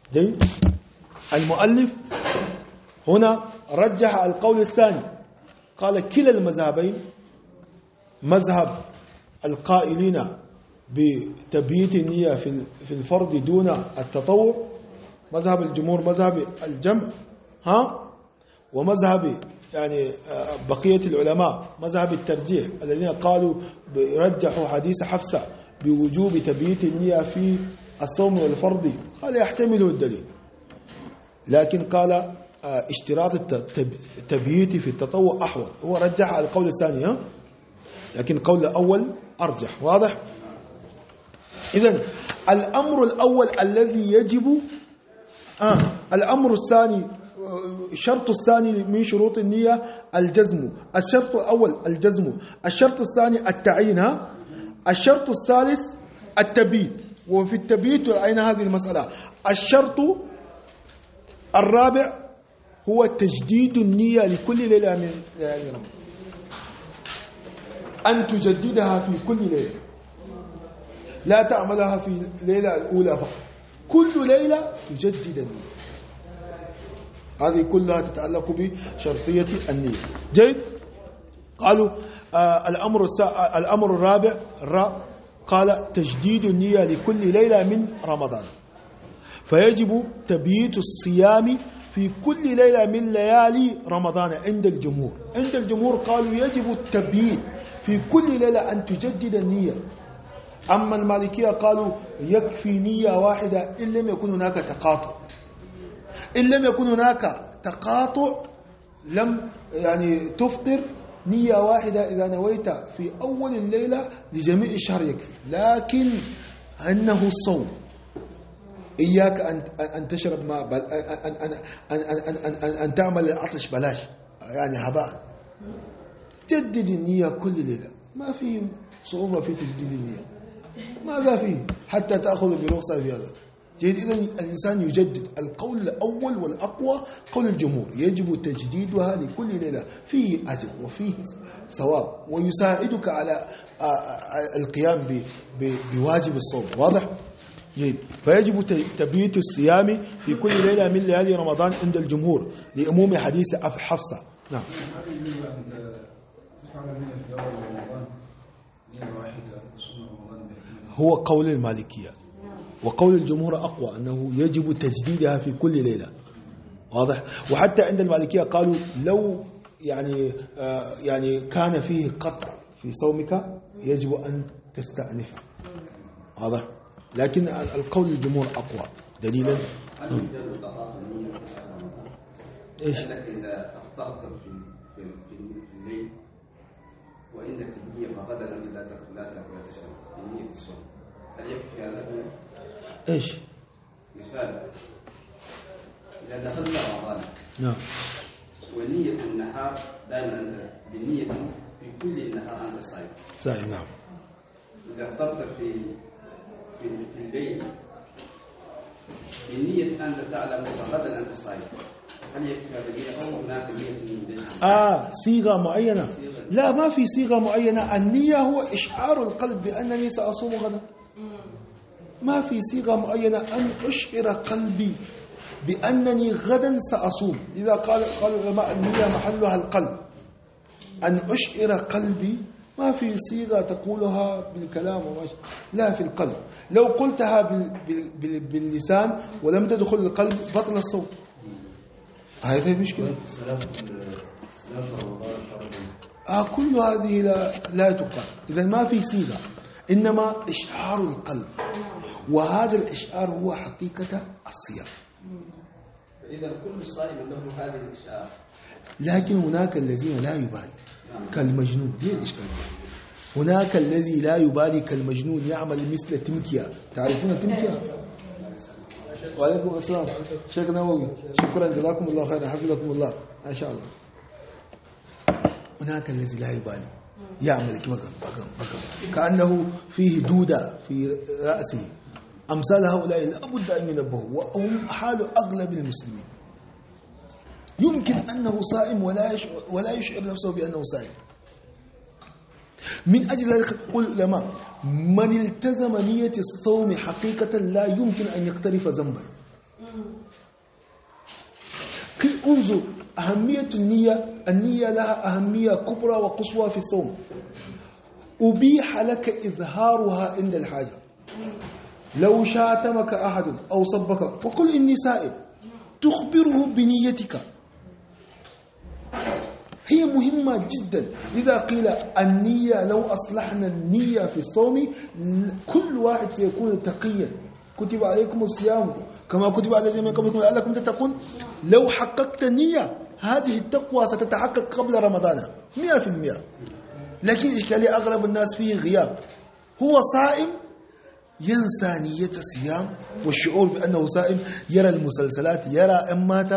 جيد. المؤلف هنا رجح القول الثاني، قال كلا المذهبين، مذهب القائلين بتبييت النية في الفرض دون التطوع، مذهب الجمهور مذهب الجمع، ومذهب يعني بقية العلماء مذهب الترجيح الذين قالوا رجحوا حديث حفصة بوجوب تبييت النية في الصوم والفرض، قال يحتمله الدليل، لكن قال اشتراط التبييت في التطوع أحوط. هو رجح القول الثاني، لكن القول الأول أرجح. واضح؟ إذن الأمر الأول الذي يجب الأمر الثاني، الشرط الثاني من شروط النية الجزم. الشرط الأول الجزم، الشرط الثاني التعيين، الشرط الثالث التبييت، وفي التبييت رأينا هذه المسألة. الشرط الرابع هو تجديد النية لكل ليلة من ليالي رمضان، أن تجددها في كل ليلة، لا تعملها في الليلة الأولى فقط، كل ليلة تجدد النية. هذه كلها تتعلق بشرطية النية. جيد. قالوا الأمر الرابع قال تجديد النية لكل ليلة من رمضان، فيجب تبييت الصيام في كل ليلة من ليالي رمضان عند الجمهور. عند الجمهور قالوا يجب التبييت في كل ليلة أن تجدد النية. أما المالكية قالوا يكفي نية واحدة إن لم يكن هناك تقاطع. إن لم يكن هناك تقاطع لم يعني تفطر نية واحدة إذا نويت في أول الليلة لجميع الشهر يكفي. لكن أنه الصوم، إياك أن تشرب ماء، أن تعمل العطش بلاش يعني هباء. جدد النية كل ليلة، ما في صعوبة في تجديد النية، ماذا فيه حتى تأخذ برخصة في هذا. جيد. إذن الإنسان يجدد. القول الأول والأقوى قول الجمهور، يجب تجديدها لكل ليلة، فيه أجر وفيه ثواب ويساعدك على القيام بواجب الصوم. واضح؟ جيد. فيجب تبييت الصيام في كل ليلة من ليالي رمضان عند الجمهور لعموم حديث حفصة. نعم. هو قول المالكية، وقول الجمهور أقوى أنه يجب تجديدها في كل ليلة. واضح؟ وحتى عند المالكية قالوا لو يعني كان فيه قطع في صومك يجب أن تستأنفها. واضح؟ لكن القول الجمهور أقوى دليلا. إيش؟ أنك إذا أخطأت في الليل وإنك النية فغدا أنت لا تأكل ولا تشرب بنية الصوم، هل يكفي هذا؟ إيش؟ مثال إذا دخلت رمضان نعم ونية النهار دائما أنت بالنية في كل النهار أنت صائم. نعم. إذا أفطرت في الليل بنية أنت تعلم غدا أنت صائم، هل يكفي هذا أو هناك نية صيغة معينة؟ لا، ما في صيغة معينة. النية هو إشعار القلب بأنني سأصوم غدا، ما في صيغة معينة. أن أشعر قلبي بأنني غدا سأصوم. إذا قال العلماء النية محلها القلب. أن أشعر قلبي، ما في صيغة تقولها بالكلام لا، في القلب. لو قلتها باللسان ولم تدخل القلب بطل الصوم. هذه المشكلة. كل هذه لا تقال. إذن ما في صيغة، إنما إشعار القلب، وهذا الإشعار هو حقيقة الصيام. إذا كل صائم له هذه الإشعار، لكن هناك الذين لا يبالي كالمجنون. دي الإشكال. هناك الذي لا يبالي كالمجنون يعمل مثل تمكية. تعرفون التمكية؟ وعليكم السلام شيخ نووي، شكرا جزاكم الله خيرا، حفظكم الله ما شاء الله. هناك الذي لا يبالي يعمل كأنه فيه دودة في رأسه. أمثال هؤلاء لابد أن ينبهوا، وهم حال أغلب المسلمين. يمكن أنه صائم ولا يشعر نفسه بأنه صائم. من أجل ذلك يقول العلماء من التزم نية الصوم حقيقة لا يمكن أن يقترف ذنبا. انظر أهمية النية لها أهمية كبرى وقصوى في الصوم. أبيح لك إظهارها عند الحاجة. لو شاتمك أحد أو صبك وقل إني سائب، تخبره بنيتك، هي مهمة جدا. لذا قيل النية، لو أصلحنا النية في الصوم كل واحد سيكون تقيا. كتب عليكم الصيام كما كتب على الذين من قبلكم لعلكم تتقون. لو حققت النية هذه التقوى ستتحقق قبل رمضان 100%. لكن إشكالية أغلب الناس فيه غياب، هو صائم ينسى نية الصيام والشعور بأنه صائم، يرى المسلسلات، يرى أمات،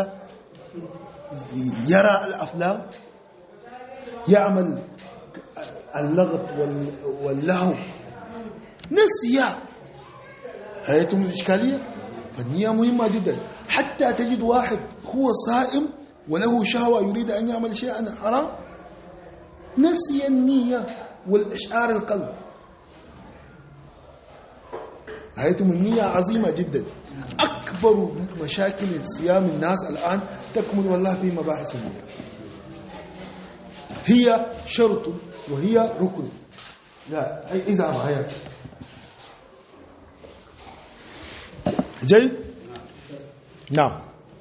يرى الأفلام، يعمل اللغط واللهو، نسي. هيتم الإشكالية. فالنية مهمة جدا. حتى تجد واحد هو صائم وله شهوة يريد أن يعمل شيئا حرام، نسي النية والإشعار القلب. رأيتم النية عظيمة جدا. أكبر مشاكل صيام الناس الآن تكمن والله في مباحث النية. هي شرط وهي ركن. لا إذا معايا جيد. نعم.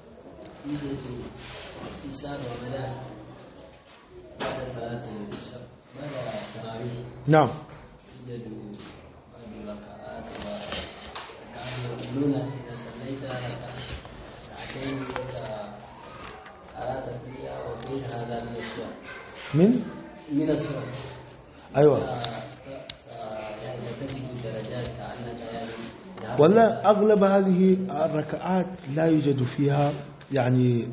في شهر رمضان بعد صلاة العشاء بعد التراويح نعم. يوجد ركعات ويقولون إذا صليت ركعتين أردت فيها وقيل هذا من السور. أيوة. يعني تجد درجات كأنك يعني ولا أغلب هذه الركعات لا يوجد فيها يعني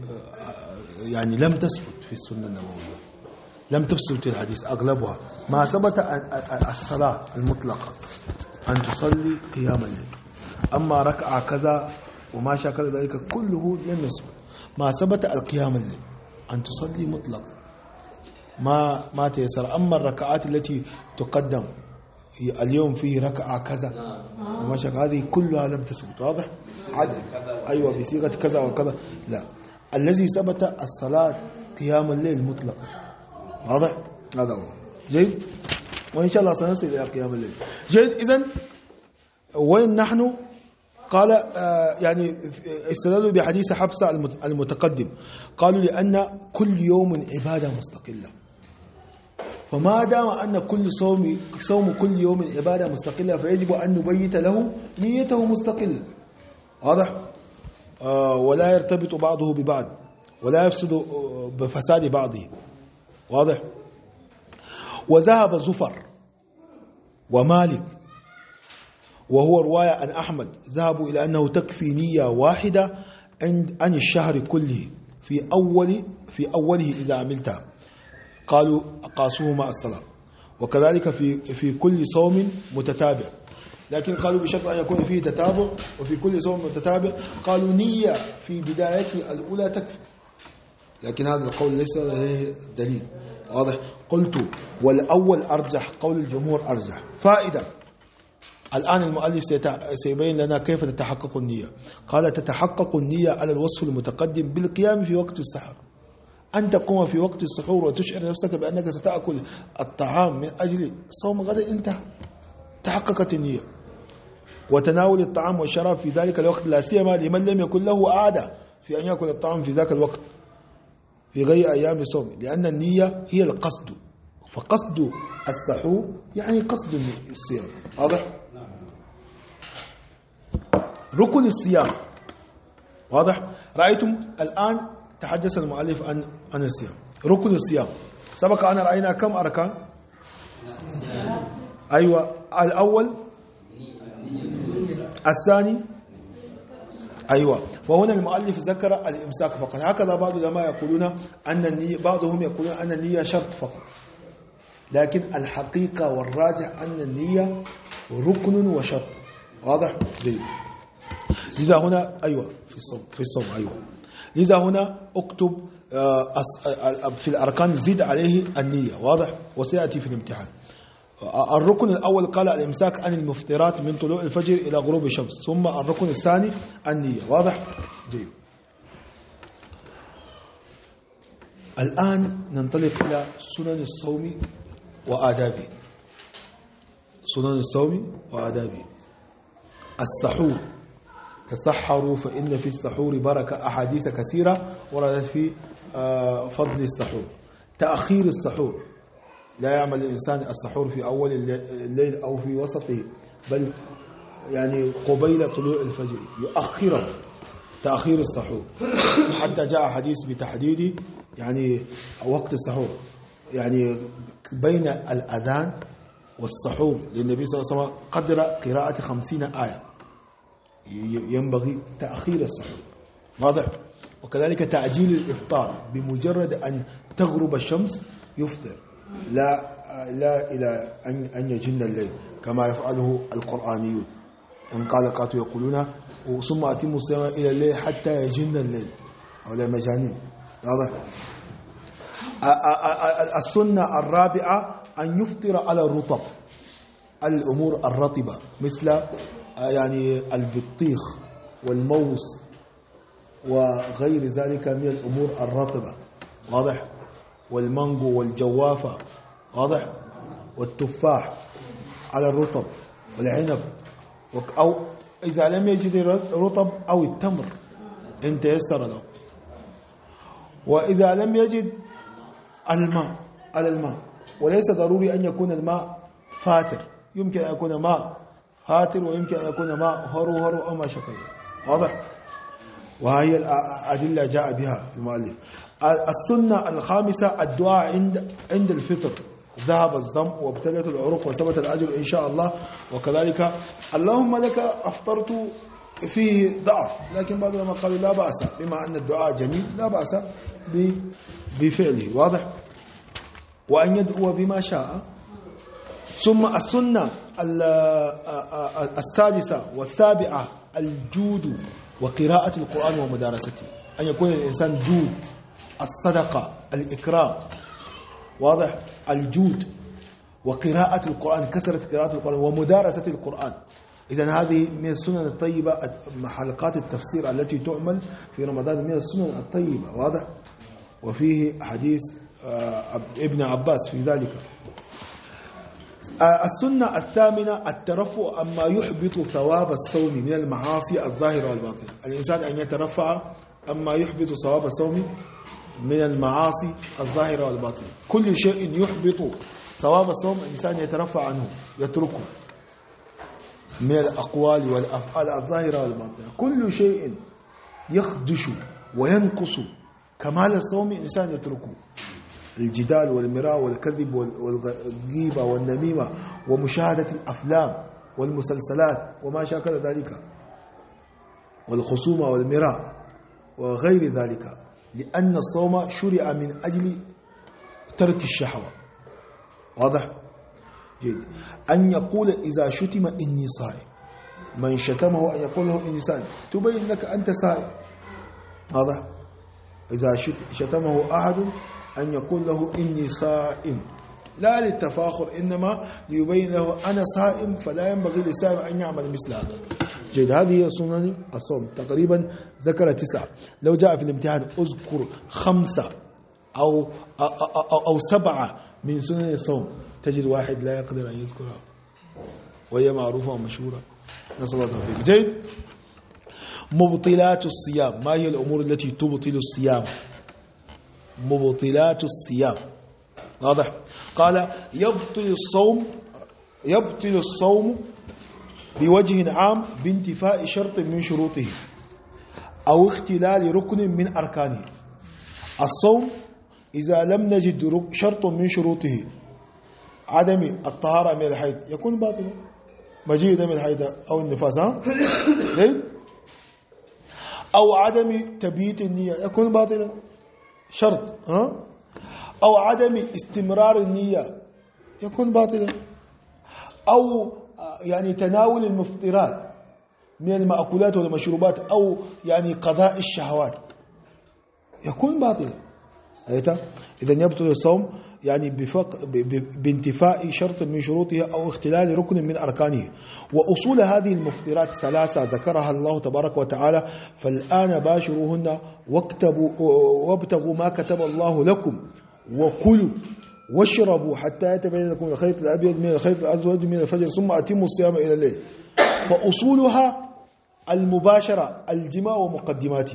لم تثبت في السنة النبوية، لم تثبت في الحديث أغلبها. ما ثبت الصلاة المطلقة أن تصلي قيام الليل، أما ركعة كذا وما شاكل ذلك كله لم يثبت. ما ثبت القيام الليل أن تصلي مطلقا ما تيسر. أما الركعات التي تقدم اليوم فيه ركعة كذا وما شاكل هذه كلها لم تثبت. واضح؟ عدل. أيوة بصيغة كذا وكذا. لا، الذي ثبت الصلاة قيام الليل مطلقا. واضح؟ هذا هو. جيد. وإن شاء الله سنصل إلى قيام الليل. جيد. إذن وين نحن؟ قال يعني استدلوا بحديث حفصة المتقدم، قالوا لأن كل يوم عبادة مستقلة، فما دام أن كل صوم كل يوم عبادة مستقلة فيجب أن نبيت له نيته مستقلة. واضح؟ ولا يرتبط بعضه ببعض ولا يفسد بفساد بعضه. واضح؟ وذهب زفر ومالك وهو رواية عن أحمد، ذهبوا إلى أنه تكفي نية واحدة عن الشهر كله في أوله إذا عملتها. قالوا قاسوه مع الصلاة. وكذلك في كل صوم متتابع، لكن قالوا بشرط أن يكون فيه تتابع. وفي كل صوم متتابع قالوا نية في بدايته الأولى تكفي، لكن هذا القول ليس له دليل. واضح؟ قلت والأول أرجح، قول الجمهور أرجح. فائدة. الآن المؤلف سيبين لنا كيف تتحقق النية. قال تتحقق النية على الوصف المتقدم بالقيام في وقت السحر، أن تقوم في وقت السحور وتشعر نفسك بأنك ستأكل الطعام من أجل صوم غد، انتهى، تحققت النية. وتناول الطعام والشراب في ذلك الوقت، لا سيما لمن لم يكن له عادة في أن يأكل الطعام في ذاك الوقت في غير أيام الصوم، لأن النية هي القصد، فقصد السحور يعني قصد الصيام. واضح؟ ركن الصيام. واضح؟ رأيتم الآن تحدث المؤلف عن الصيام. ركن الصيام سبق أن رأينا كم أركان؟ أيوة، الأول، الثاني، أيوة. فهنا المؤلف ذكر الإمساك فقط. هكذا بعض العلماء يقولون أن النية، بعضهم يقولون أن النية شرط فقط، لكن الحقيقة والراجح أن النية ركن وشرط. واضح؟ جيد. لذا هنا أيوة في الصوم أيوة. لذا هنا اكتب في الأركان زيد عليه النية. واضح؟ وسيأتي في الامتحان. الركن الأول قال الإمساك عن المفطرات من طلوع الفجر إلى غروب الشمس، ثم الركن الثاني النية. واضح؟ جيد. الآن ننطلق إلى سنن الصوم وآدابه. سنن الصوم وآدابه. السحور، تسحروا فإن في السحور بركة، أحاديث كثيرة وردت في فضل السحور. تأخير السحور، لا يعمل الإنسان السحور في أول الليل أو في وسطه، بل يعني قبيل طلوع الفجر يؤخره، تأخير السحور. حتى جاء حديث بتحديد يعني وقت السحور، يعني بين الأذان والسحور للنبي صلى الله عليه وسلم قدر قراءة 50 آية، ينبغي تأخير السحور. واضح؟ وكذلك تعجيل الإفطار، بمجرد أن تغرب الشمس يفطر، لا إلى أن يجن الليل كما يفعله القرآنيون. إن قال قاتوا يقولون ثم أتموا الصيام إلى الليل حتى يجن الليل، هؤلاء مجانين. واضح؟ السنة الرابعة أن يفطر على الرطب، الأمور الرطبة، مثل يعني البطيخ والموز وغير ذلك من الأمور الرطبة. واضح؟ والمانجو والجوافة. واضح؟ والتفاح على الرطب والعنب، أو إذا لم يجد رطب أو التمر إن تيسر له. وإذا لم يجد الماء على الماء، وليس ضروري أن يكون الماء فاتر، يمكن أن يكون ماء فاتر ويمكن أن يكون ماء هرو أو ما شكل. واضح؟ وهي الأدلة جاء بها المؤلف. السنة الخامسة الدعاء عند الفطر، ذهب الظمأ وابتلت العروق وثبت الأجر إن شاء الله. وكذلك اللهم لك أفطرت فيه ضعف، لكن بعض العلماء قالوا لا بأس، بما أن الدعاء جميل لا بأس بفعله. واضح؟ وأن يدعو بما شاء. ثم السنة السادسة والسابعة الجود وقراءة القرآن ومدارسته، أن يكون الإنسان جود، الصدقة، الإكرام. واضح؟ الجود وقراءة القرآن، كثرة قراءة القرآن ومدارسة القرآن. إذن هذه من السنن الطيبة. حلقات التفسير التي تعمل في رمضان من السنن الطيبة. واضح؟ وفيه حديث ابن عباس في ذلك. السنة الثامنة الترفع أما يحبط ثواب الصوم من المعاصي الظاهرة والباطنة، الإنسان أن يترفع أما يحبط ثواب الصوم من المعاصي الظاهرة والباطنة. كل شيء يحبط ثواب الصوم الإنسان يترفع عنه، يتركه من الأقوال والأفعال الظاهرة والباطنة. كل شيء يخدش وينقص كمال الصوم الإنسان يتركه، الجدال والمراء والكذب والغيبة والنميمة ومشاهدة الأفلام والمسلسلات وما شاكل ذلك، والخصومة والمراء وغير ذلك، لأن الصوم شرع من أجل ترك الشهوة. واضح؟ جيد. أن يقول إذا شتم إني صائم، من شتمه أن يقول له إني صائم، تبين لك أنت صائم. واضح؟ إذا شتمه أحد أن يقول له إني صائم، لا للتفاخر، إنما ليبين له أنا صائم، فلا ينبغي للصائم أن يعمل مثل هذا. جيد. هذه هي سنن الصوم، تقريبا ذكر 9. لو جاء في الامتحان أذكر 5 أو 7 من سنن الصوم، تجد واحد لا يقدر أن يذكرها، وهي معروفة ومشهورة. نسأل الله التوفيق. جيد. مبطلات الصيام، ما هي الأمور التي تبطل الصيام؟ مبطلات الصيام. واضح؟ قال يبطل الصوم بوجه عام بانتفاء شرط من شروطه أو اختلال ركن من أركانه. الصوم إذا لم نجد شرط من شروطه، عدم الطهارة من الحيض، يكون باطلا. مجيء دم الحيض أو النفاس، أو عدم تبييت النية يكون باطلا، شرط، أو عدم استمرار النية يكون باطلا، أو يعني تناول المفطرات من المأكولات والمشروبات، أو يعني قضاء الشهوات يكون باطلا. إذن يبطل الصوم يعني بانتفاء شرط من شروطها أو اختلال ركن من أركانه. وأصول هذه المفطرات 3 ذكرها الله تبارك وتعالى: فالآن باشروهن وابتغوا ما كتب الله لكم وكلوا واشربوا حتى يتبين لكم الخيط الأبيض من الخيط الأسود من الفجر ثم أتموا الصيام إلى الليل. فأصولها المباشرة الجماع ومقدماته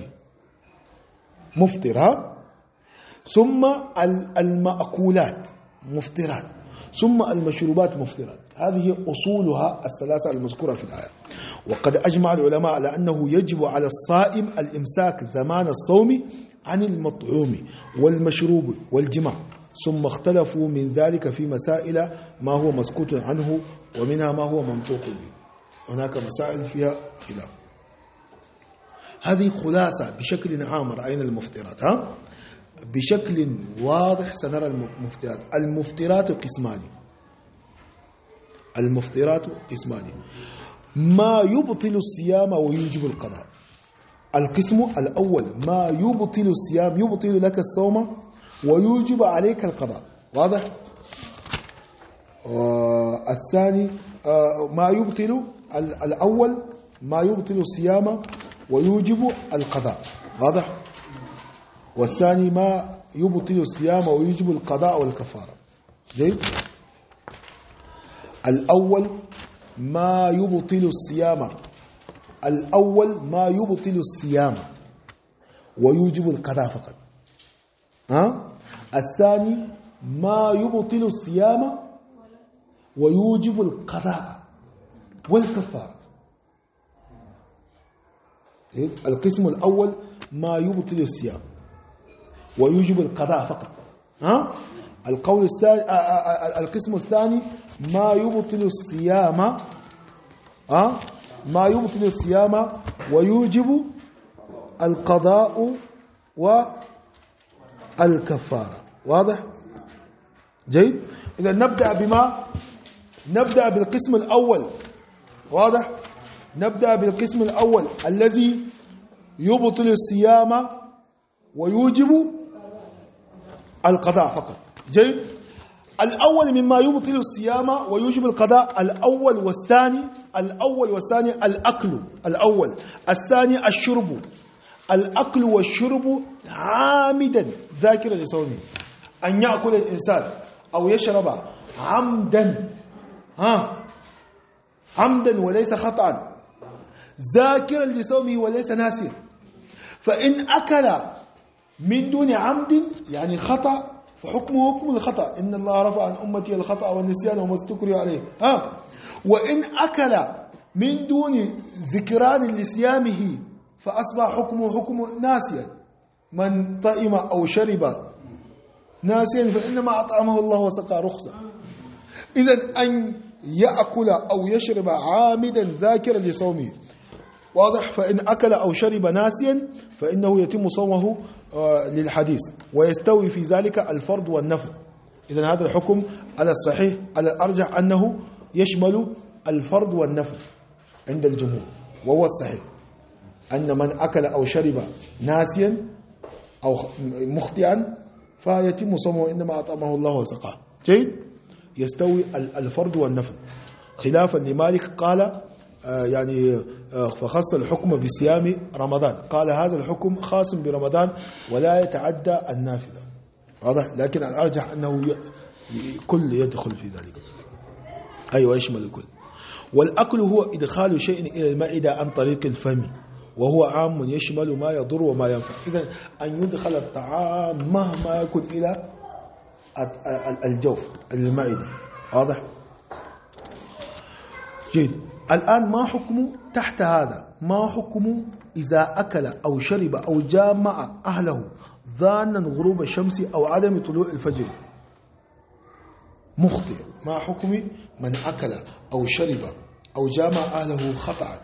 مفطرة، ثم المأكولات مفطرات، ثم المشروبات مفطرات. هذه أصولها 3 المذكورة في الآية. وقد أجمع العلماء على أنه يجب على الصائم الإمساك زمان الصوم عن المطعوم والمشروب والجماع، ثم اختلفوا من ذلك في مسائل ما هو مسكوت عنه ومنها ما هو منطوق به. هناك مسائل فيها خلاف. هذه خلاصة بشكل عام رأينا المفطرات. بشكل واضح سنرى المفطرات. المفطرات قسمان. المفطرات قسمان: ما يبطل الصيام ويوجب القضاء. القسم الأول ما يبطل الصيام، يبطل لك الصوم ويوجب عليك القضاء، واضح؟ الثاني ما يبطل الأول ما يبطل الصيام ويوجب القضاء، واضح؟ والثاني ما يبطل الصيام ويوجب القضاء والكفارة. جيد. الأول ما يبطل الصيام، الأول ما يبطل الصيام ويوجب القضاء فقط. الثاني ما يبطل الصيام ويوجب القضاء والكفارة. القسم الأول ما يبطل الصيام ويوجب القضاء فقط. القول الثاني القسم الثاني ما يبطل الصيام ما يبطل الصيام ويوجب القضاء والكفارة، واضح؟ جيد. إذا نبدأ بالقسم الأول، واضح؟ نبدأ بالقسم الأول الذي يبطل الصيام ويوجب القضاء فقط. جيد. الأول مما يبطل الصيام ويوجب القضاء الأول والثاني الأكل الأول، الثاني الشرب. الأكل والشرب عامدا ذاكرا لصومه، أن يأكل الإنسان أو يشرب عمدا وليس خطأ، ذاكرا لصومه وليس ناسيا. فإن أكل من دون عمد يعني خطأ فحكمه حكم الخطأ، إن الله رفع عن أمتي الخطأ والنسيان وما استكرهوا عليه. وإن أكل من دون ذكران لصيامه فأصبح حكمه حكم ناسيا. من طئم أو شرب ناسيا فإنما أطعمه الله وسقى رخصة. إذن أن يأكل أو يشرب عامدا ذاكرا لصومه، واضح؟ فإن أكل أو شرب ناسيا فإنه يتم صومه للحديث، ويستوي في ذلك الفرض والنفل. إذن هذا الحكم على الصحيح على الأرجح أنه يشمل الفرض والنفل عند الجمهور، وهو الصحيح أن من أكل أو شرب ناسيا أو مخطئا فيتم صومه، إنما أطعمه الله وسقاه. جيد. يستوي الفرض والنفل، خلافا لمالك قال يعني فخص الحكم بصيام رمضان، قال هذا الحكم خاص برمضان ولا يتعدى النافلة، واضح؟ لكن الأرجح أنه كل يدخل في ذلك، أيوة يشمل الكل. والأكل هو إدخال شيء إلى المعدة عن طريق الفم، وهو عام يشمل ما يضر وما ينفع. إذن أن يدخل الطعام مهما يكون إلى الجوف المعدة، واضح؟ جيد. الآن ما حكم تحت هذا؟ ما حكم إذا أكل أو شرب أو جامع أهله ظانا غروب الشمس أو عدم طلوع الفجر؟ مخطئ. ما حكم من أكل أو شرب أو جامع أهله خطأ؟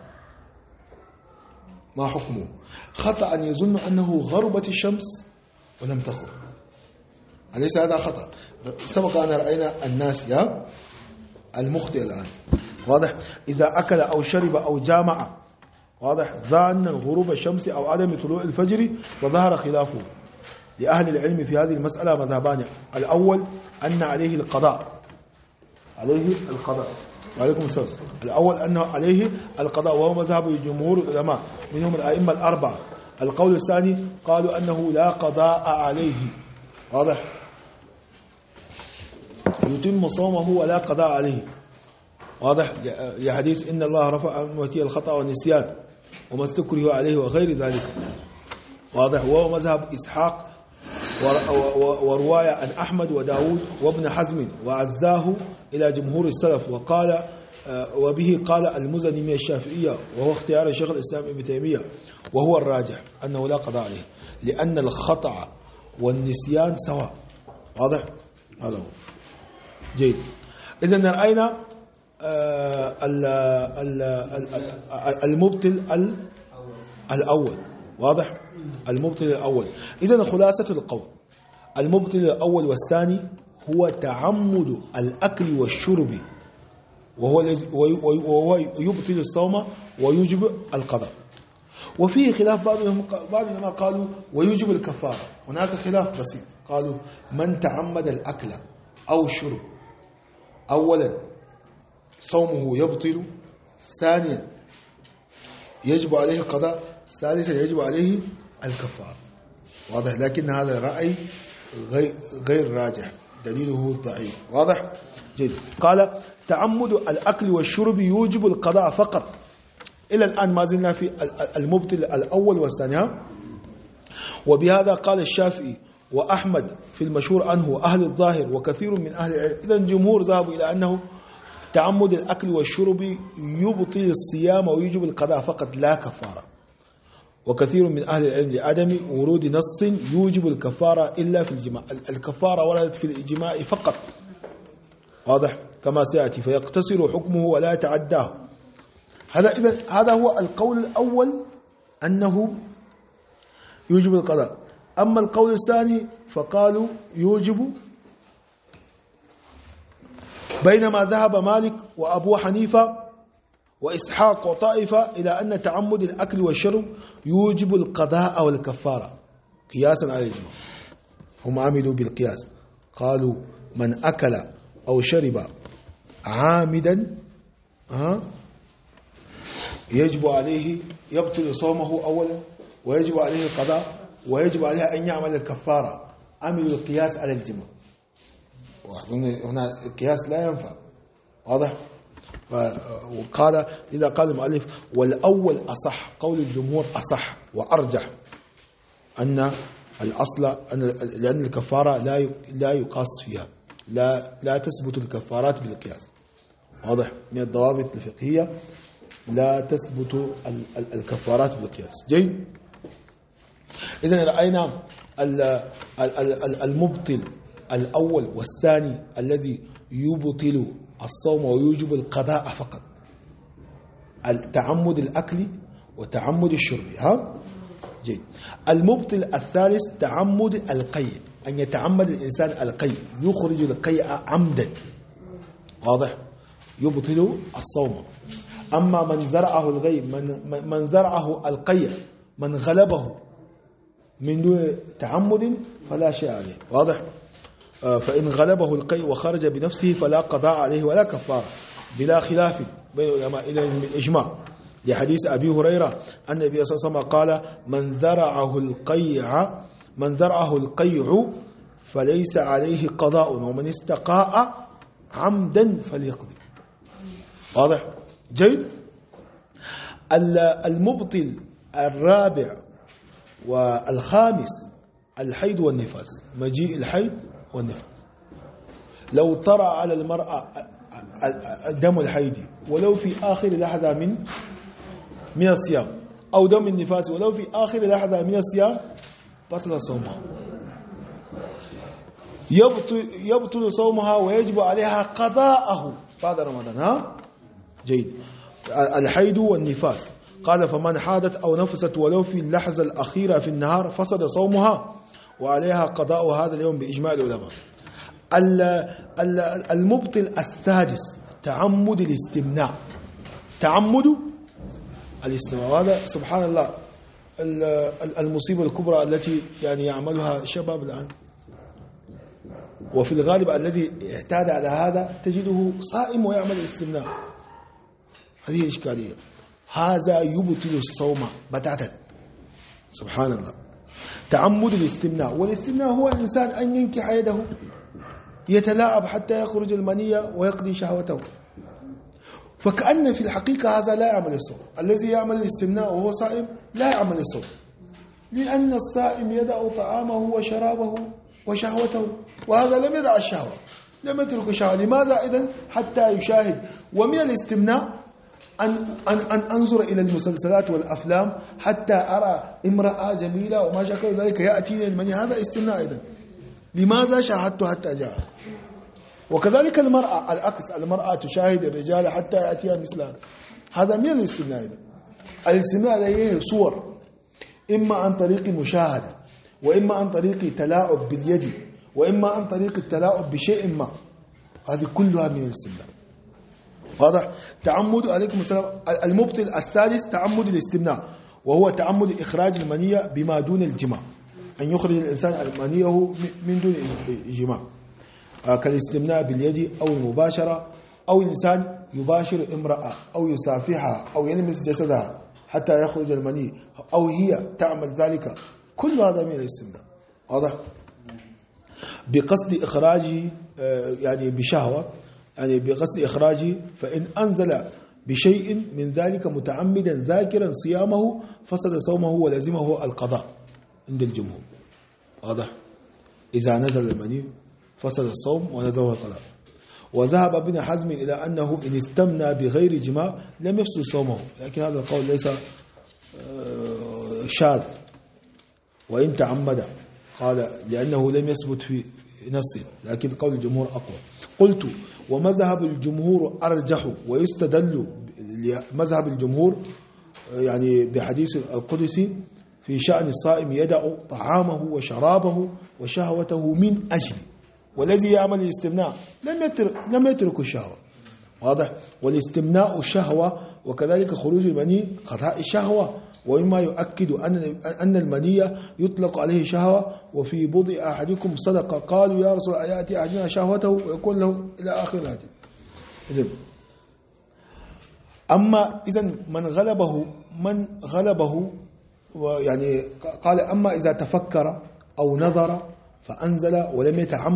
ما حكمه؟ خطأ يظن أنه غربت الشمس ولم تغرب، أليس هذا خطأ؟ سبق أن رأينا الناس المخطئ الآن، واضح؟ إذا أكل أو شرب أو جامع، واضح، ظانا غروب الشمس أو عدم طلوع الفجر وظهر خلافه، لأهل العلم في هذه المسألة مذهبان. الأول أن عليه القضاء، وعليكم السلام. الأول أنه عليه القضاء، وهو مذهب جمهور العلماء منهم الأئمة الأربعة. القول الثاني قالوا أنه لا قضاء عليه، واضح، يتم صومه ولا قضاء عليه، واضح، لحديث إن الله رفع عن أمتي الخطأ والنسيان وما استكره عليه وغير ذلك، واضح. وهو مذهب إسحاق ورواية عن أحمد وداود وابن حزم، وعزاه إلى جمهور السلف، وقال وبه قال المزني من الشافعية، وهو اختيار شيخ الإسلام ابن تيمية، وهو الراجح أنه لا قضاء عليه لأن الخطأ والنسيان سواء، واضح. هذا هو جيد. إذن رأينا المبطل الأول، واضح، المبطل الأول. إذن خلاصة القول المبطل الأول والثاني هو تعمد الأكل والشرب، وهو يبطل الصوم ويوجب القضاء. وفيه خلاف، بعض العلماء قالوا ويوجب الكفارة. هناك خلاف بسيط، قالوا من تعمد الأكل أو الشرب أولا صومه يبطل، ثانيا يجب عليه القضاء، ثالثا يجب عليه الكفارة، واضح. لكن هذا الرأي غير راجح، دليله ضعيف، واضح جيد. قال تعمد الأكل والشرب يوجب القضاء فقط. إلى الآن ما زلنا في المبطل الأول والثاني. وبهذا قال الشافعي وأحمد في المشهور عنه وأهل الظاهر وكثير من أهل العلم. إذن جمهور ذهبوا إلى أنه تعمد الأكل والشرب يبطل الصيام ويوجب القضاء فقط لا كفارة. وكثير من أهل العلم لعدم ورود نص يوجب الكفارة إلا في الجماع. الكفارة وردت في الإجماع فقط، واضح، كما سيأتي، فيقتصر حكمه ولا يتعداه. هذا هو القول الأول أنه يوجب القضاء. أما القول الثاني فقالوا يوجب، بينما ذهب مالك وأبو حنيفة وإسحاق وطائفة إلى أن تعمد الأكل والشرب يوجب القضاء والكفارة قياسا على الإجماع. هم عملوا بالقياس، قالوا من أكل أو شرب عامدا يجب عليه يبطل صومه أولا، ويجب عليه القضاء، ويجب عليه أن يعمل الكفارة. عملوا القياس على الجماع، هنا القياس لا ينفع، واضح. وقال إذا قال المؤلف والأول أصح، قول الجمهور أصح وأرجح، أن الأصل لأن الكفارة لا يقاس فيها، لا تثبت الكفارات بالقياس، واضح، من الضوابط الفقهية لا تثبت الكفارات بالقياس. جيد. إذن رأينا المبطل الأول والثاني الذي يبطل الصوم ويوجب القضاء فقط، تعمد الأكل وتعمد الشرب. جيد. المبطل الثالث تعمد القيء، أن يتعمد الإنسان القيء، يخرج القيء عمدا، واضح، يبطل الصوم. أما من زرعه الغي، من زرعه القيء، من غلبه من دون تعمد فلا شيء عليه، واضح. فإن غلبه القيء وخرج بنفسه فلا قضاء عليه ولا كفارة، بلا خلاف بين العلماء إلى الإجماع، لحديث أبي هريرة أن النبي صلى الله عليه وسلم قال من زرعه القيع فليس عليه قضاء، ومن استقاء عمدا فليقضي، واضح. جيد. المبطل الرابع والخامس الحيض والنفاس، مجيء الحيض والنفاس. لو طرأ على المرأة دم الحيض ولو في آخر لحظة من الصيام، أو دم النفاس ولو في آخر لحظة من الصيام، بطل صومها، يبطل صومها ويجب عليها قضاءه بعد رمضان. جيد. الحيض والنفاس، قال فمن حادت أو نفست ولو في اللحظة الأخيرة في النهار فسد صومها وعليها قضاء هذا اليوم بإجماع العلماء. المبطل السادس تعمد الاستمناء، تعمد الاستمناء. هذا سبحان الله المصيبة الكبرى التي يعني يعملها الشباب الآن. وفي الغالب الذي اعتاد على هذا تجده صائم ويعمل الاستمناء. هذه الإشكالية. هذا يبطل الصوم بتاتا. سبحان الله. تعمد الاستمناء، والاستمناء هو الإنسان أن ينكح يده يتلاعب حتى يخرج المنية ويقضي شهوته. فكأن في الحقيقة هذا لا يعمل الصوم. الذي يعمل الاستمناء وهو صائم لا يعمل الصوم، لأن الصائم يدع طعامه وشرابه وشهوته، وهذا لم يدع الشهوة، لم يترك الشهوة. لماذا إذن؟ حتى يشاهد. ومن الاستمناء أن أنظر إلى المسلسلات والأفلام حتى أرى امرأة جميلة وما شاكل ذلك يأتيني المني، هذا استمناء إذن. لماذا شاهدت حتى جاء؟ وكذلك المرأة العكس، المرأة تشاهد الرجال حتى يأتيها مثلها، هذا من الاستمناء إذن. الاستمناء له صور، إما عن طريق مشاهدة، وإما عن طريق تلاعب باليد، وإما عن طريق التلاعب بشيء ما. هذه كلها من الاستمناء. واضح؟ تعمد عليكم السلام. المبطل الثالث تعمد الاستمناء، وهو تعمد إخراج المنية بما دون الجماع، أن يخرج الإنسان منيه من دون الجماع، كالاستمناء باليد أو المباشرة، أو الإنسان يباشر امرأة أو يصافحها أو يلمس جسدها حتى يخرج المني، أو هي تعمل ذلك. كل هذا من الاستمناء. واضح؟ بقصد إخراجه يعني بشهوة، يعني بقصد إخراجه، فإن أنزل بشيء من ذلك متعمدا ذاكرا صيامه فسد صومه ولزمه القضاء عند الجمهور. واضح؟ إذا نزل المني فسد الصوم ولزمه القضاء. وذهب ابن حزم إلى أنه إن استمنى بغير جماع لم يفسد صومه، لكن هذا القول ليس شاذ. وإن تعمد قال لأنه لم يثبت في نفسه، لكن قول الجمهور أقوى. قلت ومذهب الجمهور أرجح، ويستدل مذهب الجمهور يعني بحديث القدسي في شأن الصائم يدع طعامه وشرابه وشهوته من أجل، والذي يعمل الاستمناء لم يترك الشهوة. واضح؟ والاستمناء شهوة، وكذلك خروج المني قضاء الشهوة، ومما يؤكد أن المنية يطلق عليه شهوة. وفي بضع أحدكم صدقة، قالوا يا رسول الله يأتي أحدنا شهوته ويكون له إلى آخر الحديث. أما إذن من غلبه يعني قال أما إذا تفكر أو نظر فأنزل ولم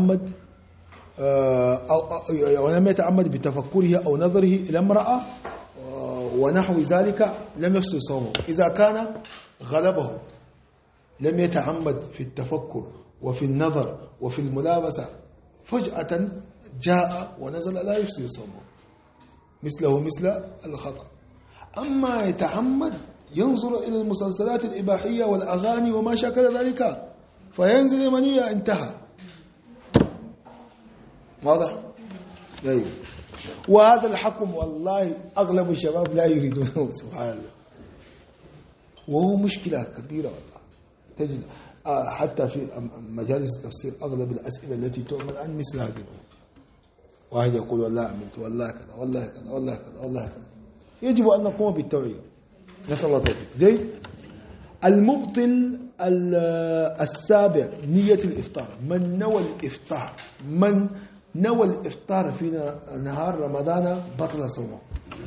يتعمد بتفكره أو نظره إلى امرأة ونحو ذلك لم يفسد صومه. إذا كان غلبه لم يتعمد في التفكر وفي النظر وفي الملابسة، فجأة جاء ونزل لا يفسد صومه، مثله مثل الخطأ. أما يتعمد ينظر إلى المسلسلات الإباحية والأغاني وما شاكل ذلك فينزل المنية، انتهى. واضح؟ طيب. وهذا الحكم والله أغلب الشباب لا يريدونه، سبحان الله، وهو مشكلة كبيرة والله. تجد حتى في مجالس التفسير أغلب الأسئلة التي تعمل عن مثل هذه الأمور، واحد يقول والله عملت والله كذا والله كذا والله كذا والله كذا. يجب أن نقوم بالتوعية. نسأل الله التوفيق. جيد. المبطل السابع نية الإفطار. من نوى الإفطار في نهار رمضان بطل صومه.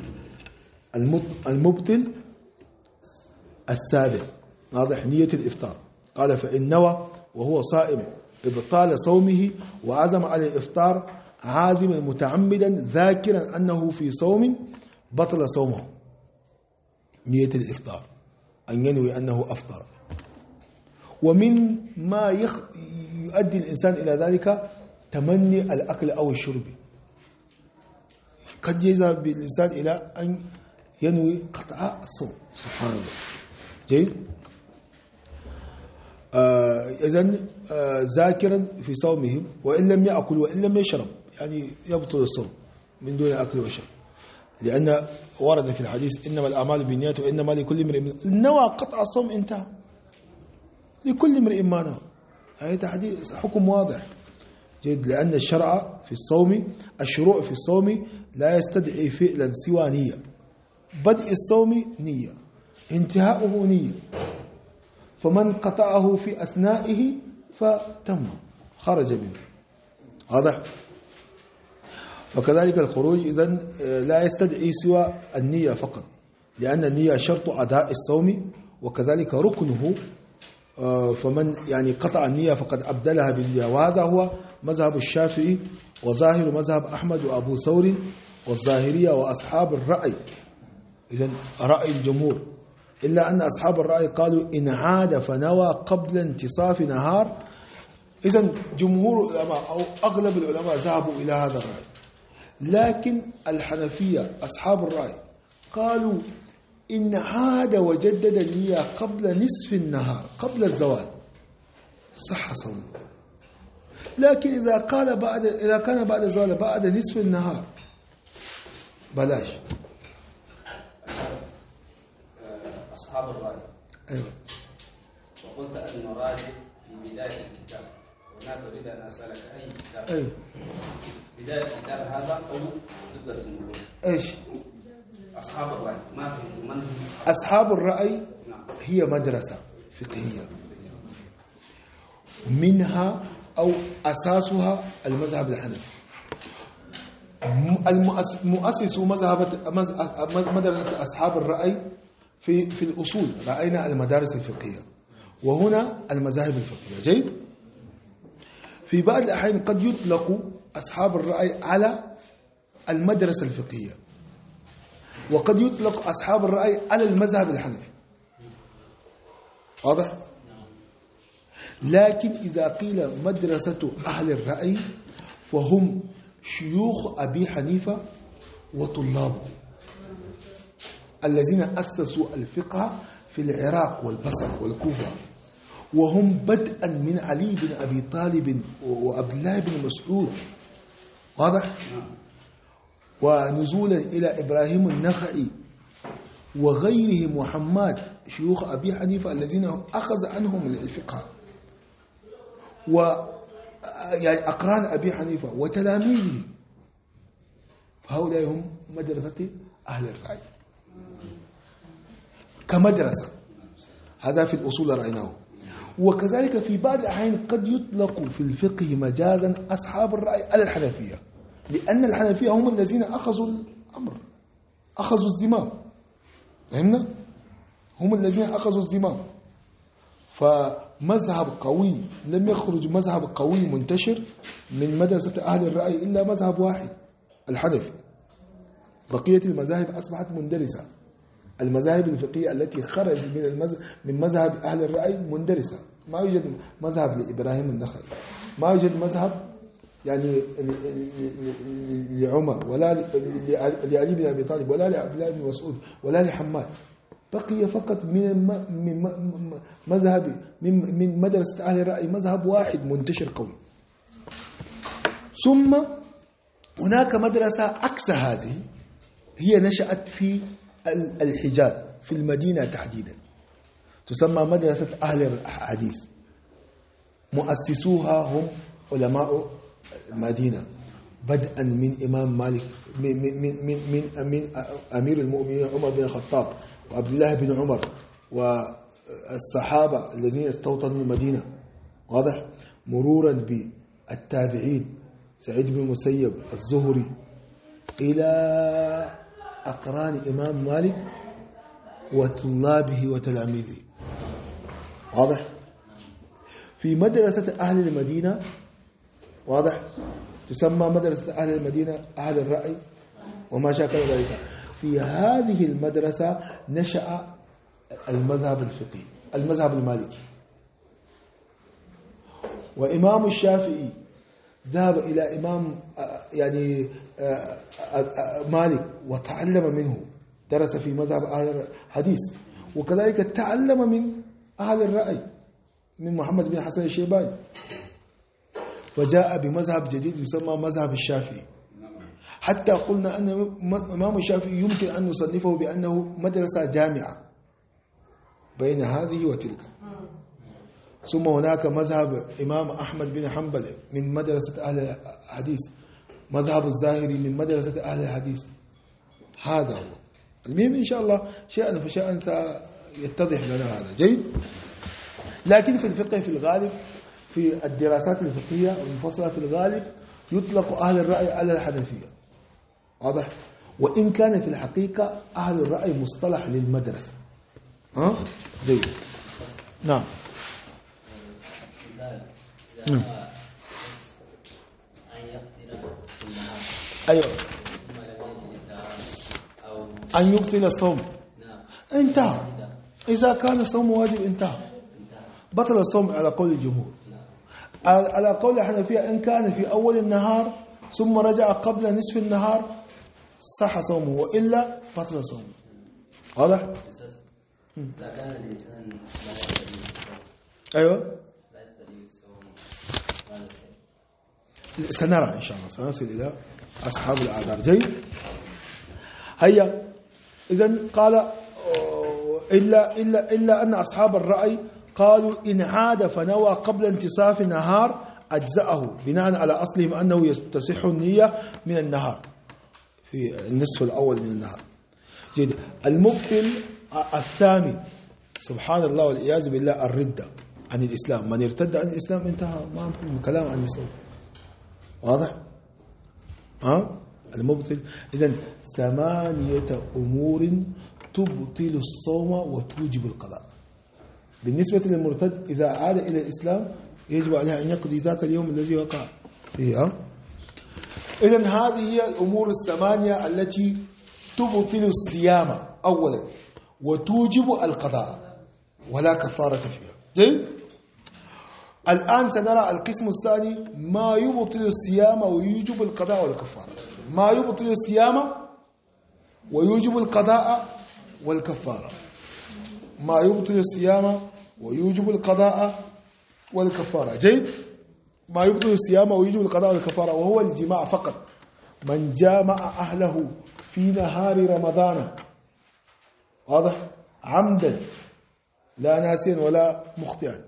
المبطل السابع واضح نية الإفطار. قال فإن نوى وهو صائم إبطال صومه وعزم على الإفطار عازما متعمدا ذاكرا أنه في صوم بطل صومه. نية الإفطار أن ينوي أنه أفطر. ومن ما يؤدي الإنسان إلى ذلك تمني الأكل أو الشرب. قد يذهب الإنسان إلى أن ينوي قطع الصوم. سبحان الله. جيد. إذن ذاكرا في صومه وإن لم يأكل وإن لم يشرب، يعني يبطل الصوم من دون أكل وشرب، لأن ورد في الحديث إنما الأعمال بالنيات وإنما لكل امرئ ما نوى. قطع الصوم انتهى، لكل امرئ ما نوى. هذا حديث حكم واضح جيد. لأن الشرع في الصوم، الشروع في الصوم لا يستدعي فعلا سوى نية. بدء الصوم نية، انتهاؤه نية. فمن قطعه في أثنائه فتم خرج منه. واضح؟ فكذلك الخروج إذن لا يستدعي سوى النية فقط، لأن النية شرط أداء الصوم وكذلك ركنه. فمن يعني قطع النية فقد أبدلها بالنية، وهذا هو مذهب الشافعي وظاهر مذهب أحمد وأبو ثور والظاهرية وأصحاب الرأي. إذن رأي الجمهور، إلا أن أصحاب الرأي قالوا إن عاد فنوى قبل انتصاف نهار. إذن جمهور العلماء أو أغلب العلماء ذهبوا إلى هذا الرأي، لكن الحنفية أصحاب الرأي قالوا إن عاد وجدد النية قبل نصف النهار قبل الزوال صح صومه، لكن إذا كان بعد الزوال بعد نصف النهار بلاش. أصحاب الرأي. أيوة. وقلت أن راجع في بداية الكتاب، هناك أريد أن أسألك أي كتاب؟ أيوة. بداية الكتاب هذا أو ضد الجمهور؟ إيش؟ أصحاب الرأي ما في من أصحاب الرأي؟ نعم. هي مدرسة فقهية منها أو أساسها المذهب الحنفي. مؤسس مدرسة أصحاب الرأي في الأصول رأينا المدارس الفقهية، وهنا المذاهب الفقهية. جيد. في بعض الأحيان قد يطلق أصحاب الرأي على المدرسة الفقهية، وقد يطلق أصحاب الرأي على المذهب الحنفي. واضح؟ لكن إذا قيل مدرسة أهل الرأي فهم شيوخ أبي حنيفة وطلابه الذين أسسوا الفقه في العراق والبصره والكوفة، وهم بدءا من علي بن أبي طالب وعبد الله بن مسعود. واضح؟ ونزولا إلى إبراهيم النخعي وغيرهم محمد شيوخ أبي حنيفة الذين أخذ عنهم الفقه، يعني أقران أبي حنيفة وتلاميذه، فهؤلاء هم مدرسة أهل الرأي كمدرسة. هذا في الأصول رأيناه. وكذلك في بعض الأحيان قد يطلق في الفقه مجازا أصحاب الرأي على الحنفية، لأن الحنفية هم الذين أخذوا الأمر، أخذوا الزمام. فهمنا؟ هم الذين أخذوا الزمام. فمذهب قوي لم يخرج مذهب قوي منتشر من مدرسة أهل الرأي إلا مذهب واحد الحنفي. بقية المذاهب أصبحت مندرسة. المذاهب الفقهية التي خرج من مذهب أهل الرأي مندرسة. ما يوجد مذهب لإبراهيم النخعي، ما يوجد مذهب يعني لعمر ولا لعلي بن أبي طالب ولا لعبد الله بن مسعود ولا لحماد. بقي فقط من مذهب من مدرسة أهل الرأي مذهب واحد منتشر قوي. ثم هناك مدرسة عكس هذه، هي نشأت في الحجاز في المدينة تحديدا، تسمى مدرسة أهل الحديث. مؤسسوها هم علماء المدينة، بدءا من إمام مالك من أمير المؤمنين عمر بن الخطاب وعبد الله بن عمر والصحابة الذين استوطنوا المدينة. واضح؟ مرورا بالتابعين سعيد بن المسيب الزهري إلى أقران إمام مالك وطلابه وتلاميذه. واضح؟ في مدرسة أهل المدينة، واضح، تسمى مدرسة أهل المدينة أهل الرأي وما شاكل ذلك. في هذه المدرسة نشأ المذهب الفقهي، المذهب المالكي. وإمام الشافعي ذهب إلى إمام يعني مالك وتعلم منه، درس في مذهب أهل الحديث، وكذلك تعلم من أهل الرأي من محمد بن حسن الشيباني، فجاء بمذهب جديد يسمى مذهب الشافعي. حتى قلنا أن إمام الشافعي يمكن أن نصنفه بأنه مدرسة جامعة بين هذه وتلك. ثم هناك مذهب إمام أحمد بن حنبل من مدرسة أهل الحديث، مذهب الظاهري من مدرسة أهل الحديث. هذا هو المهم. إن شاء الله شيئا فشيئا سيتضح لنا هذا. جيد. لكن في الفقه في الغالب في الدراسات الفقهية المفصلة في الغالب يطلق أهل الرأي على الحنفية. واضح؟ وإن كان في الحقيقة أهل الرأي مصطلح للمدرسة. جيد. نعم. أيوة. أن يبطل الصوم. انتهى. إذا كان الصوم واجب انتهى. بطل الصوم على قول الجمهور. على قول الحنفية إن كان في أول النهار ثم رجع قبل نصف النهار صح صومه، وإلا بطل صومه. واضح؟ لا كان الإنسان لا يستطيع الصوم. أيوة. لا يستطيع الصوم. سنرى إن شاء الله، سنصل إلى أصحاب الأعذار. جيد. هيا إذن قال إلا أن أصحاب الرأي قالوا إن عاد فنوى قبل انتصاف النهار أجزأه، بناء على أصلهم أنه تصح النية من النهار في النصف الأول من النهار. جيد. المبطل الثاني سبحان الله والعياذ بالله الردة عن الإسلام. من ارتد عن الإسلام انتهى، ما في كلام عن الإسلام. واضح؟ المبطل. إذن 8 أمور تبطل الصوم وتوجب القضاء. بالنسبة للمرتد إذا عاد إلى الإسلام يجب عليه أن يقضي ذاك اليوم الذي وقع فيه. إذن هذه هي الأمور 8 التي تبطل الصيام أولا وتوجب القضاء ولا كفارة فيها. جيد. الآن سنرى القسم الثاني ما يبطل الصيام ويوجب القضاء والكفارة. ما يبطل الصيام ويوجب القضاء والكفارة. ما يبطل الصيام ويوجب القضاء والكفارة. جيد. ما يبطل الصيام ويوجب القضاء والكفارة وهو الجماع فقط. من جامع أهله في نهار رمضان، واضح، عمدا لا ناسيا ولا مخطئا،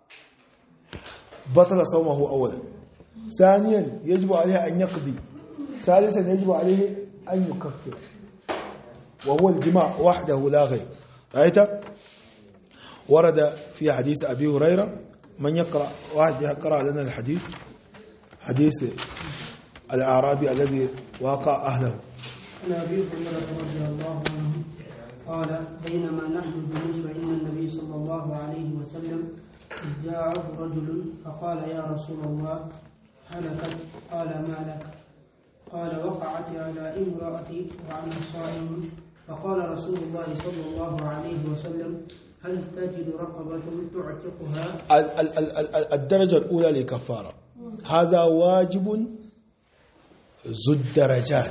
بطل صومه أولا. ثانيا يجب عليه أن يقضي. ثالثا يجب عليه أن يكفر، وهو الجماع وحده لا غير. رأيت؟ ورد في حديث أبي هريرة، من يقرأ، واحد يقرأ لنا الحديث، حديث الأعرابي الذي واقع أهله. عن أبي هريرة رضي الله عنه قال بينما نحن جلوس عند النبي صلى الله عليه وسلم إذ جاءه رجل فقال يا رسول الله هلكت. قال ما لك؟ قال وقعت على امرأتي وأنا صائم. فقال رسول الله صلى الله عليه وسلم هل تجد رقبة تعتقها؟ الدرجة الأولى لكفارة، هذا واجب ذو الدرجات.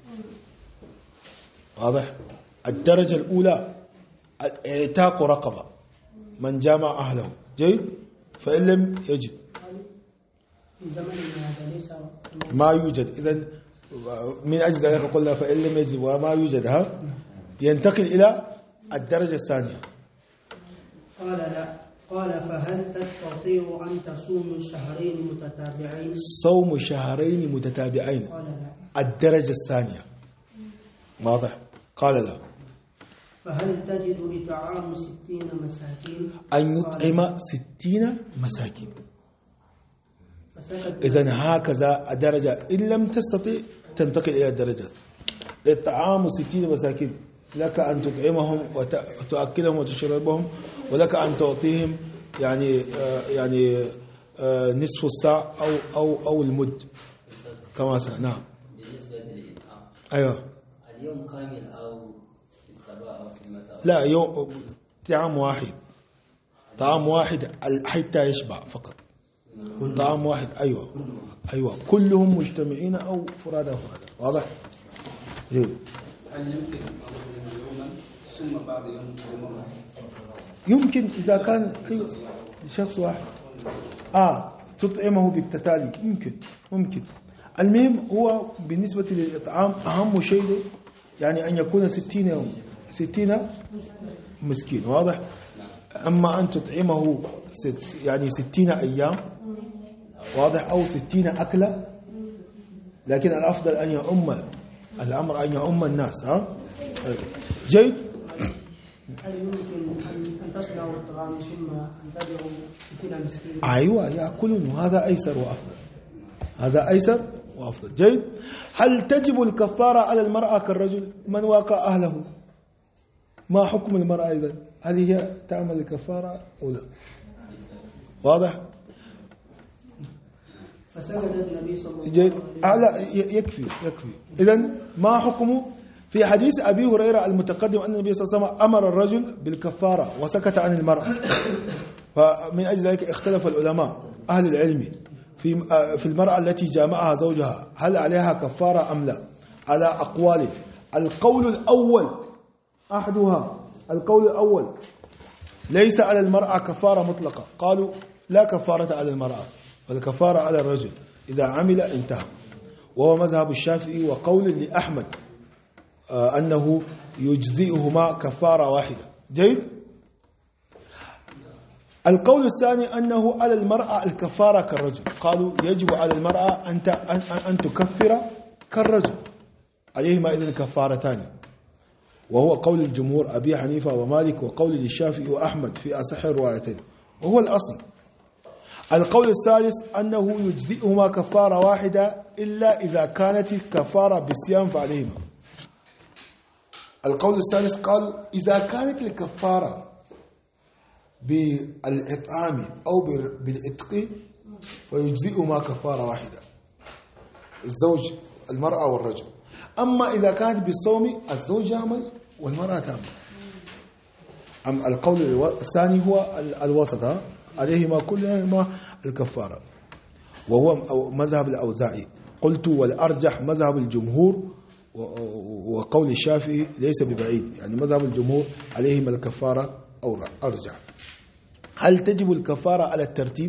واضح؟ الدرجة الأولى اعتاق رقبة من جامع أهله. جيد. فإن لم يجد في زمننا هذا ليس ما يوجد. إذن من أجل ذلك قلنا فإن لم يجد وما يوجد ينتقل إلى الدرجة الثانية. قال لا. قال فهل تستطيع أن تصوم شهرين متتابعين؟ صوم شهرين متتابعين. قال لا. الدرجة الثانية. واضح؟ قال لا. فهل تجد إطعام 60 مساكين؟ أن يطعم 60 مساكين. إذن هكذا الدرجة. إن لم تستطيع تنتقل إلى الدرجة. إطعام 60 مساكين، لك أن تطعمهم وتأكلهم وتشربهم، ولك أن تعطيهم يعني نصف الساعة أو المد كما نعم. بالنسبة للإطعام أيوة. اليوم كامل أو في الصباح أو في المساء؟ لا، يوم طعام واحد. طعام واحد حتى يشبع فقط. طعام واحد. أيوة كلهم مجتمعين أو فرادى. واضح؟ جيد. هل يمكن يوما ثم بعد يوم واحد؟ يمكن إذا كان شخص واحد تطعمه بالتتالي. ممكن. المهم هو بالنسبة للإطعام أهم شيء يعني أن يكون 60 يوم، 60 مسكين. واضح؟ أما أن تطعمه يعني 60 أيام، واضح، أو 60 أكلة، لكن الأفضل أن يؤم الأمر، أن يؤم الناس. جيد. هل يمكن أن تصنع الطعام ثم تدعو كل مسكين. أيوة يأكلون، وهذا أيسر وأفضل، هذا أيسر وأفضل. جيد. هل تجب الكفارة على المرأة كالرجل من واقع أهله؟ ما حكم المرأة إذن؟ هل هي تعمل الكفارة أو لا؟ واضح؟ فسجد النبي صلى الله جيد. عليه وسلم. لا يكفي. إذن ما حكمه؟ في حديث أبي هريرة المتقدم أن النبي صلى الله عليه وسلم أمر الرجل بالكفارة وسكت عن المرأة، فمن أجل ذلك اختلف العلماء أهل العلم في المرأة التي جامعها زوجها هل عليها كفارة أم لا، على أقوال. القول الأول أحدها، القول الأول ليس على المرأة كفارة مطلقة، قالوا لا كفارة على المرأة والكفارة على الرجل، إذا عمل انتهى، وهو مذهب الشافعي وقول لأحمد أنه يجزئهما كفارة واحدة. جيد. القول الثاني أنه على المرأة الكفارة كالرجل، قالوا يجب على المرأة أن تكفر كالرجل، عليهما إذن كفارتان، وهو قول الجمهور أبي حنيفة ومالك، وقول للشافعي وأحمد في أصح الروايتين، وهو الأصل. القول الثالث أنه يجزئهما كفارة واحدة إلا إذا كانت الكفارة بالصيام فعليهما. القول الثالث قال إذا كانت الكفارة بالإطعام أو بالإتق فيجزئهما كفارة واحدة، الزوج المرأة والرجل. أما إذا كانت بالصوم الزوج يعمل والمرأة تعمل. أما القول الثاني هو الوسط، عليهما كلهما الكفارة، وهو مذهب الأوزاعي. قلت والأرجح مذهب الجمهور، وقول الشافعي ليس ببعيد، يعني مذهب الجمهور عليهما الكفارة أو أرجح. هل تجب الكفارة على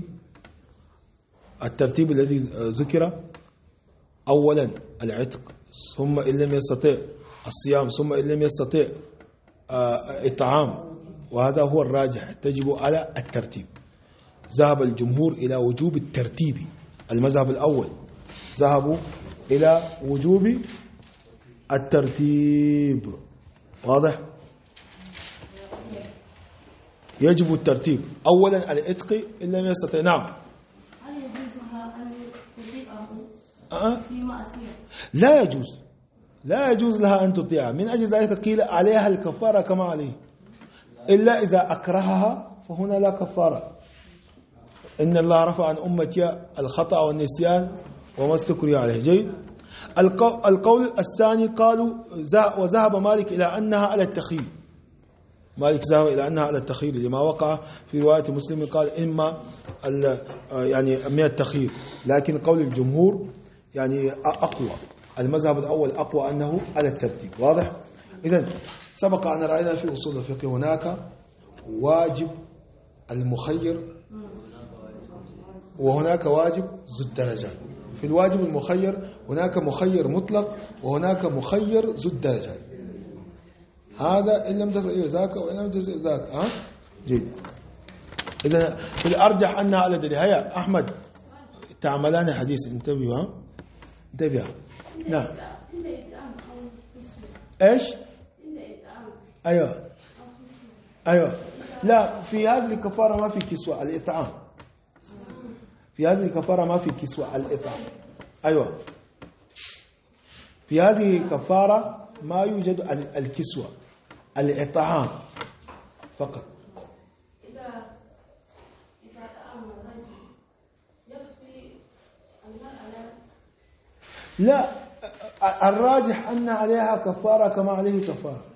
الترتيب الذي ذكر؟ أولا العتق، ثم إن لم يستطيع الصيام، ثم إن لم يستطيع إطعام، وهذا هو الراجح، تجب على الترتيب. ذهب الجمهور إلى وجوب الترتيب، المذهب الأول ذهبوا إلى وجوب الترتيب. واضح؟ يجب الترتيب. أولا الإتق إن لم يستطيع. نعم. هل يجوزها أن تطيعه في معصية؟ لا يجوز لها أن تطيعه، من أجل ذلك قيل عليها الكفارة كما عليه، إلا إذا أكرهها فهنا لا كفارة. إن الله رفع عن أمتي الخطأ والنسيان وما استكرهوا عليه. جيد. القول الثاني قالوا وذهب مالك إلى أنها على التخيير، مالك ذهب إلى أنها على التخيير لما وقع في رواية مسلم قال إما يعني من التخيير، لكن قول الجمهور يعني أقوى، المذهب الأول أقوى أنه على الترتيب. واضح؟ إذن سبق أن رأينا في أصول الفقه هناك واجب المخير وهناك واجب ذو الدرجات. في الواجب المخير هناك مخير مطلق وهناك مخير ذو الدرجات، هذا إن لم تسأل ذاك وإن لم تسأل ذاك. جيد. إذا الأرجح أنها على دليل. هيا أحمد تعملان حديث، انتبهوا. انتبهوا. نعم. إيش؟ أيوة. لا، في هذه الكفارة ما في كسوة، الإطعام. في هذه الكفارة ما في كسوة، الإطعام. أيوة. في هذه الكفارة ما يوجد الكسوة، الإطعام فقط. إذا طعم الرجل يكفي المرأة؟ لا، الراجح أن عليها كفارة كما عليه كفارة.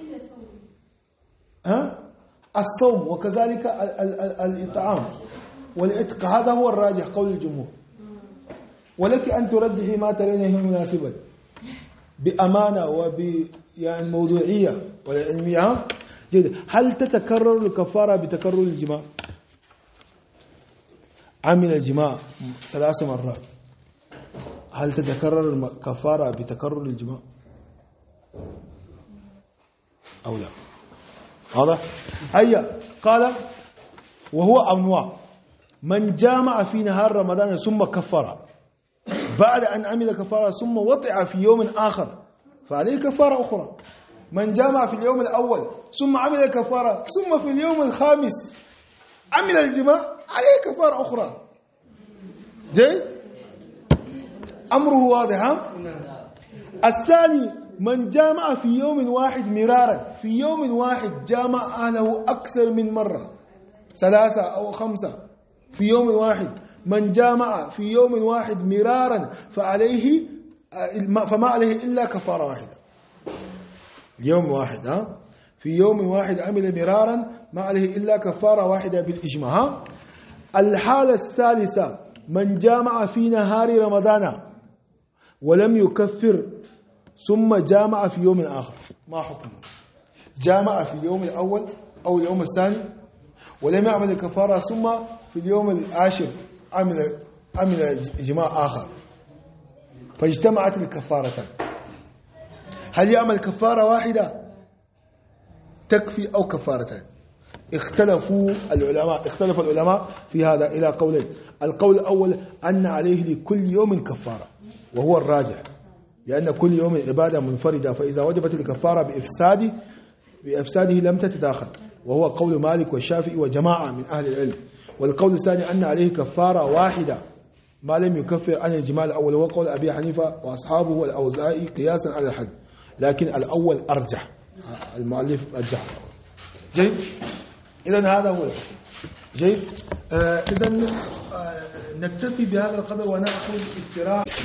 الصوم وكذلك الإطعام والإتق، هذا هو الراجح قول الجمهور. ولك أن ترجحي ما ترينه مناسبا بأمانة يعني موضوعية والعلمية. جيد. هل تتكرر الكفارة بتكرر الجماع؟ عمل الجماع 3 مرات، هل تتكرر الكفارة بتكرر الجماع أو لا؟ واضح؟ هيا قال وهو أنواع: من جامع في نهار رمضان ثم كفر بعد أن عمل كفارة ثم وطئ في يوم آخر فعليه كفارة أخرى. من جامع في اليوم الأول ثم عمل كفارة ثم في اليوم الخامس عمل الجماع عليه كفارة أخرى. جيد؟ أمره واضح. ها؟ الثاني من جامع في يوم واحد مرارا، في يوم واحد جامع أهله أكثر من مرة 3 أو 5 في يوم واحد. من جامع في يوم واحد مرارا فما عليه إلا كفارة واحدة. يوم واحد. ها؟ في يوم واحد عمل مرارا ما عليه إلا كفارة واحدة بالإجماع. ها؟ الحالة الثالثة من جامع في نهار رمضان ولم يكفر ثم جامع في يوم آخر، ما حكمه؟ جامع في اليوم الأول أو اليوم الثاني ولم يعمل الكفارة ثم في اليوم العاشر عمل جماع آخر فاجتمعت الكفارتان، هل يعمل كفارة واحدة تكفي أو كفارتان؟ اختلف العلماء في هذا إلى قولين. القول الأول أن عليه لكل يوم كفارة وهو الراجح، لأن كل يوم عبادة منفردة، فإذا وجبت الكفارة بإفساده لم تتداخل، وهو قول مالك والشافعي وجماعة من أهل العلم. والقول الثاني أن عليه كفارة واحدة ما لم يكفر عن الجماع الأول، وهو قول أبي حنيفة وأصحابه والأوزاعي قياسا على الحد، لكن الأول أرجح، المؤلف رجح. جيد؟ إذن هذا هو الحكم. جيد؟ إذن نكتفي بهذا القدر ونأخذ استراحة.